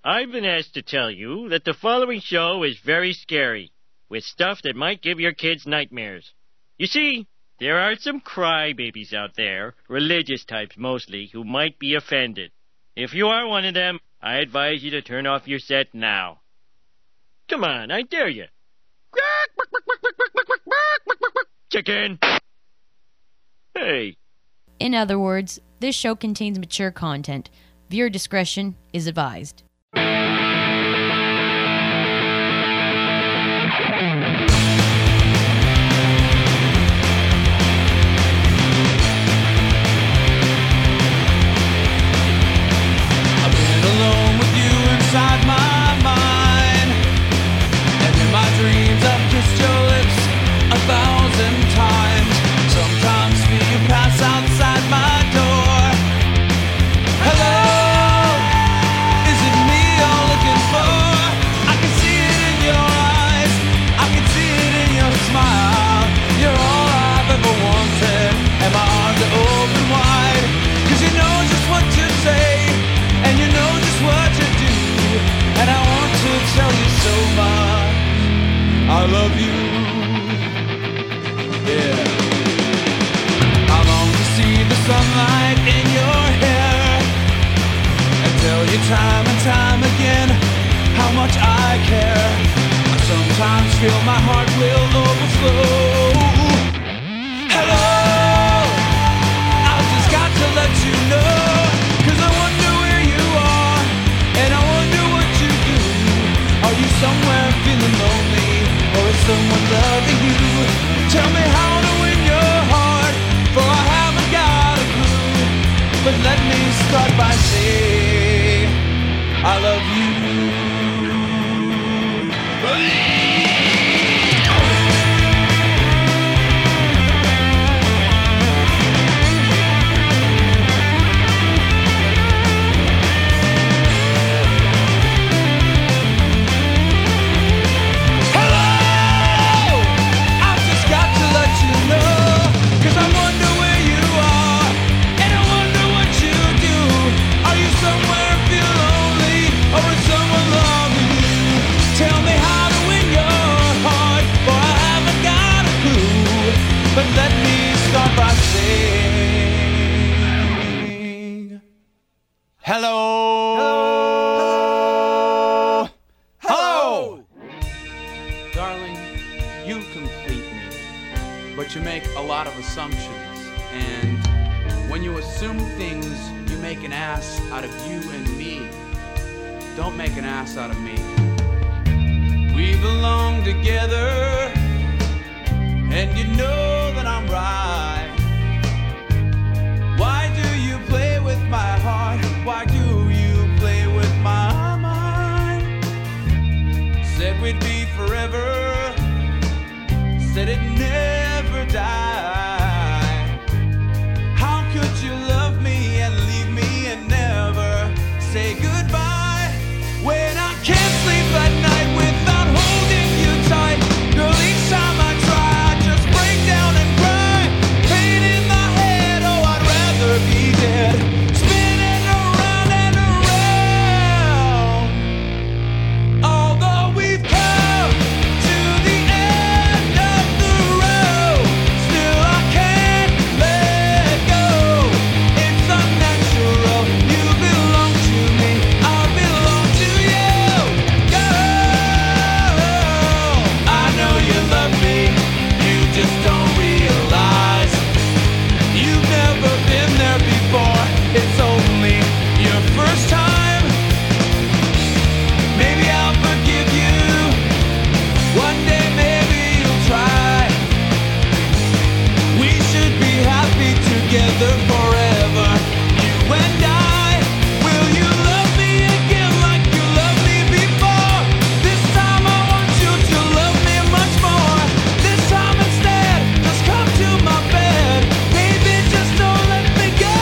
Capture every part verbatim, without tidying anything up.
I've been asked to tell you that the following show is very scary, with stuff that might give your kids nightmares. You see, there are some crybabies out there, religious types mostly, who might be offended. If you are one of them, I advise you to turn off your set now. Come on, I dare you. Chicken! Hey. In other words, this show contains mature content. Viewer discretion is advised. Inside my mind, and in my dreams I've kissed your lips a thousand times. Sometimes feel you pass outside my door. Hello, is it me you're looking for? I can see it in your eyes, I can see it in your smile. You're all I've ever wanted, and my arms are open wide. Cause you know just what to say, and you know just what to do. And I want to tell you so much, I love you, yeah. I long to see the sunlight in your hair, and tell you time and time again how much I care. I sometimes feel my heart will overflow. Hello, I've just got to let you know, cause I wonder where you are, and I wonder what you do. Are you somewhere feeling lonely, or is someone loving you? Tell me how to win your heart, for I haven't got a clue. But let me start by saying I love you. But let me start by saying hello. Hello. Hello. Darling, you complete me, but you make a lot of assumptions. And when you assume things, you make an ass out of you and me. Don't make an ass out of me. We belong together, and you know that I'm right. Why do you play with my heart? Why do you play with my mind? Said we'd be forever, said it'd never die. How could you love me and leave me and never say goodbye? When I can't sleep at night without holding you tight. Girl, each time I try, spinning around and around. Although we've come to the end of the road, still I can't let go. It's unnatural. You belong to me, I belong to you. Girl, I know you love me, you just don't realize. You've never been there before, it's only your first time. Maybe I'll forgive you, one day maybe you'll try. We should be happy together forever, you and I. Will you love me again like you loved me before? This time I want you to love me much more. This time instead, just come to my bed. Baby, just don't let me go.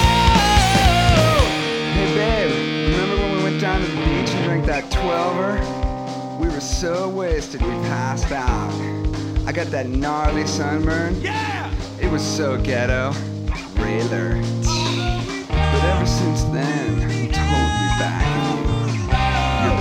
Hey babe, remember when we went down to the beach and drank that twelver? We were so wasted we passed out. I got that gnarly sunburn. Yeah! It was so ghetto. Railer. But ever since then, I'm totally back in you. You're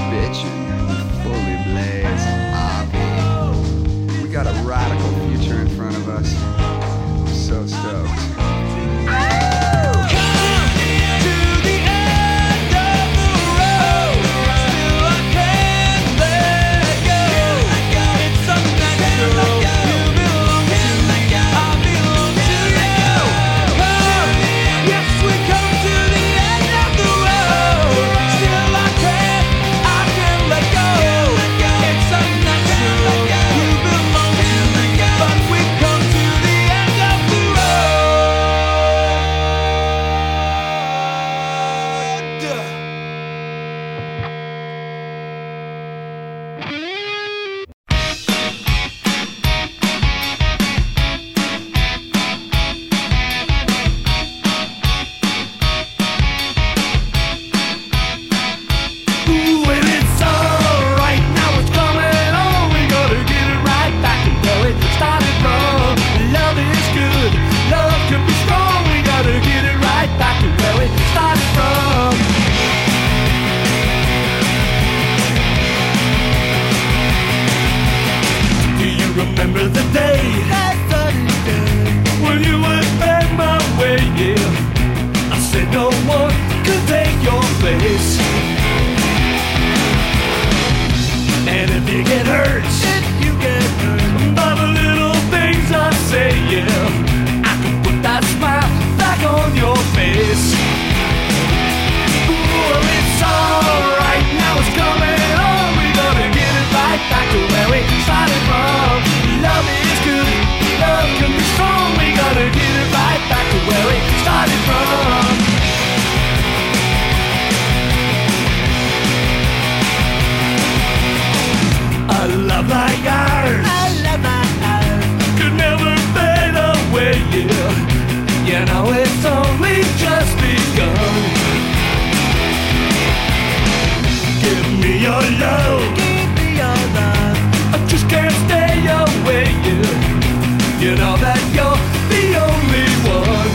love can't be your life. I just can't stay away. You, you know that you're the only one.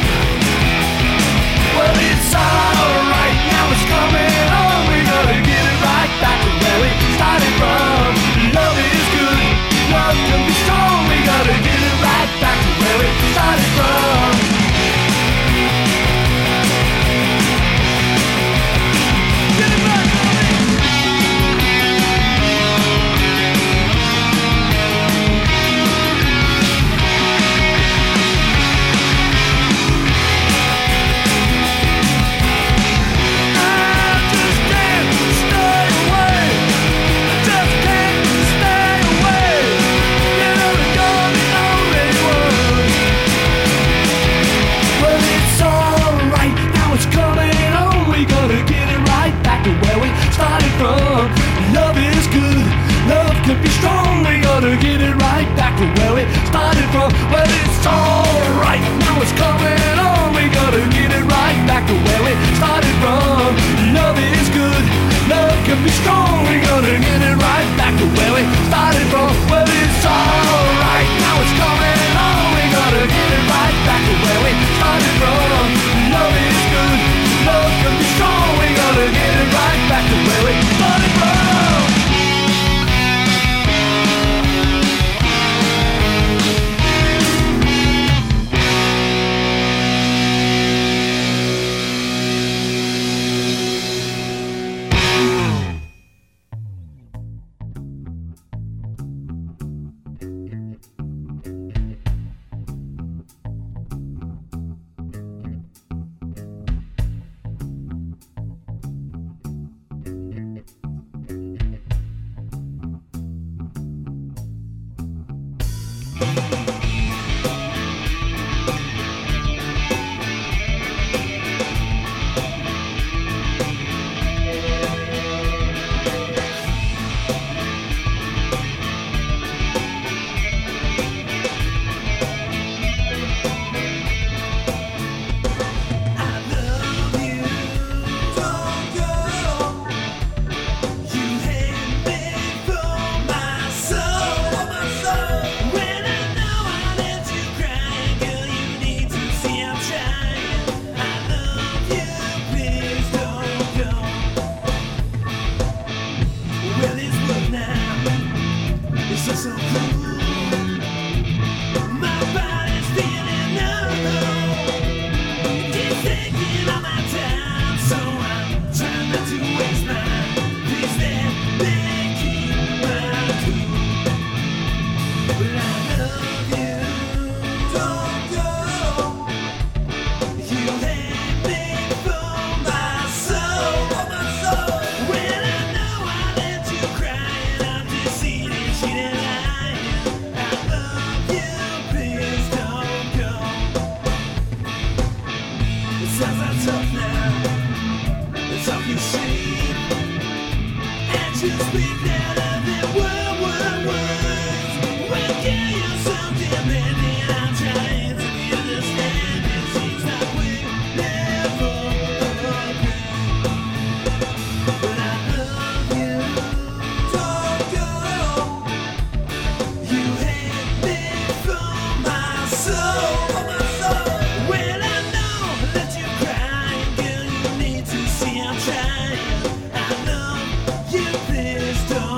Well, it's alright, now it's coming on. We gotta get it right back to where we started from. Love is good, love can be strong. We gotta get it right back to where we started from. Get it back, be strong, we gotta get it right back to where we started from. Well, it's alright, now it's coming on. We gotta get it right back to where we started from. Love is good, love can be strong. We gotta get it right back to where we started from. Well, it's alright, now it's coming on. We gotta get it right back to where we started from. Love is good, love can be strong. We gotta get it right back to where we started from. Trying, I know you, please don't.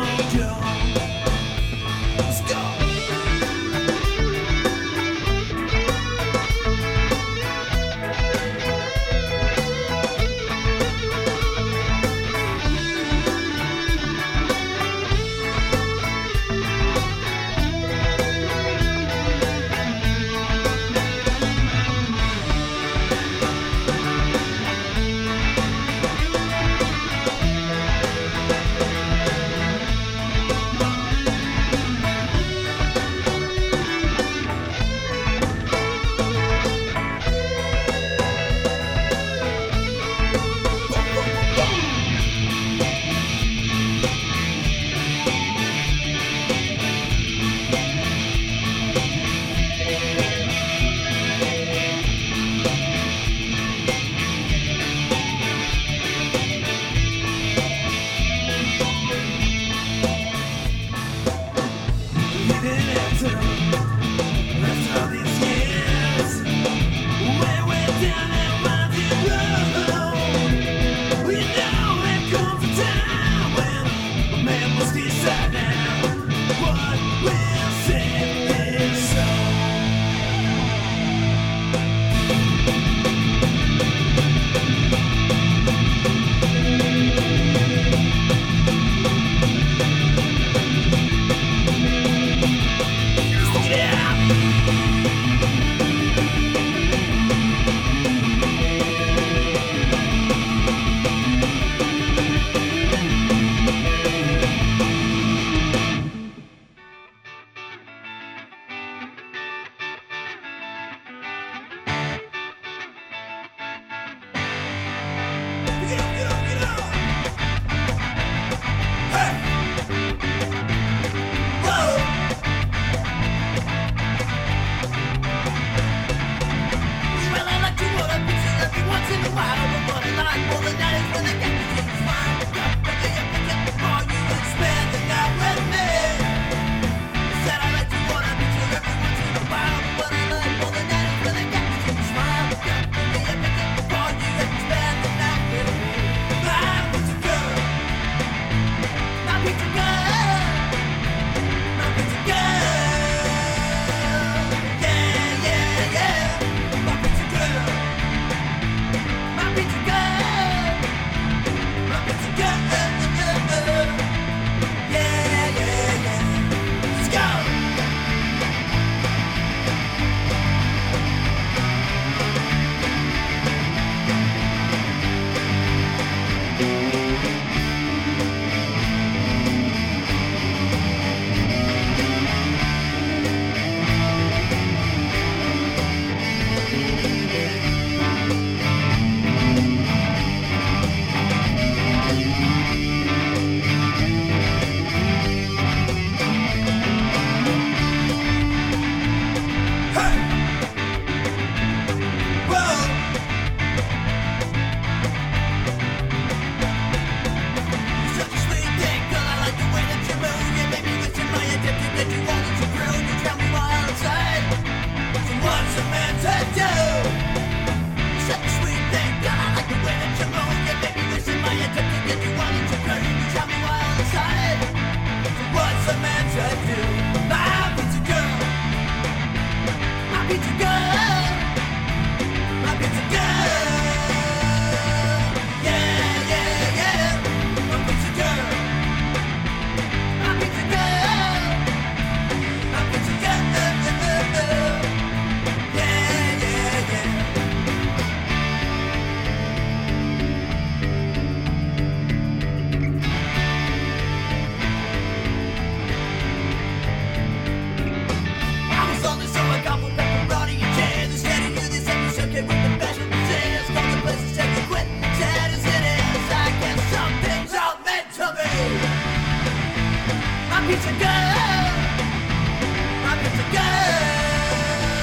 pizza girl, my pizza girl.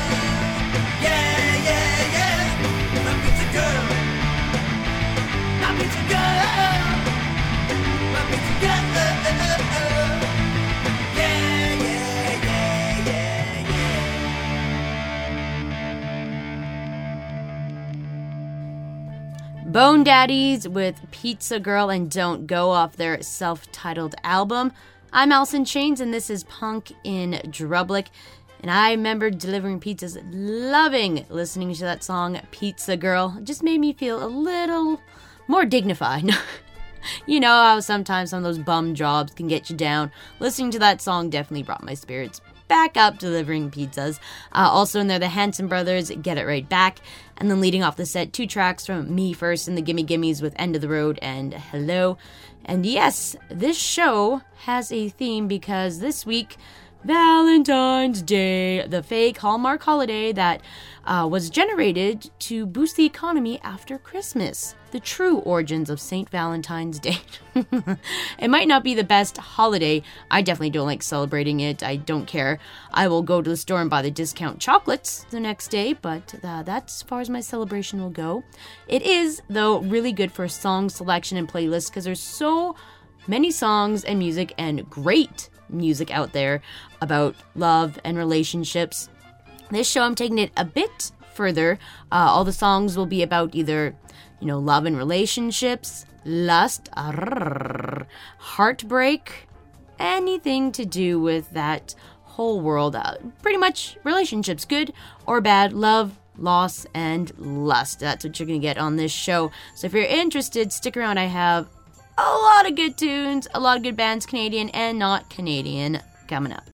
Yeah, yeah, yeah, my pizza girl, my pizza girl, my pizza girl. Yeah, yeah, yeah, yeah, yeah. Bone Daddies with Pizza Girl and Don't Go off their self-titled album. I'm Allison Chains and this is Punk in Drublic. And I remember delivering pizzas, loving listening to that song, Pizza Girl. It just made me feel a little more dignified. You know how sometimes some of those bum jobs can get you down. Listening to that song definitely brought my spirits back up delivering pizzas. Uh, also in there, the Hanson Brothers, Get It Right Back. And then leading off the set, two tracks from Me First and the Gimme Gimmes with End of the Road and Hello. And yes, this show has a theme because this week, Valentine's Day, the fake Hallmark holiday that uh, was generated to boost the economy after Christmas. The true origins of Saint Valentine's Day. It might not be the best holiday. I definitely don't like celebrating it. I don't care. I will go to the store and buy the discount chocolates the next day, but uh, that's as far as my celebration will go. It is, though, really good for song selection and playlist because there's so many songs and music and great music out there about love and relationships. This show, I'm taking it a bit further. Uh, all the songs will be about either, you know, love and relationships, lust, arrrr, heartbreak, anything to do with that whole world. Uh, pretty much relationships, good or bad, love, loss, and lust. That's what you're going to get on this show. So if you're interested, stick around. I have a lot of good tunes, a lot of good bands, Canadian and not Canadian, coming up.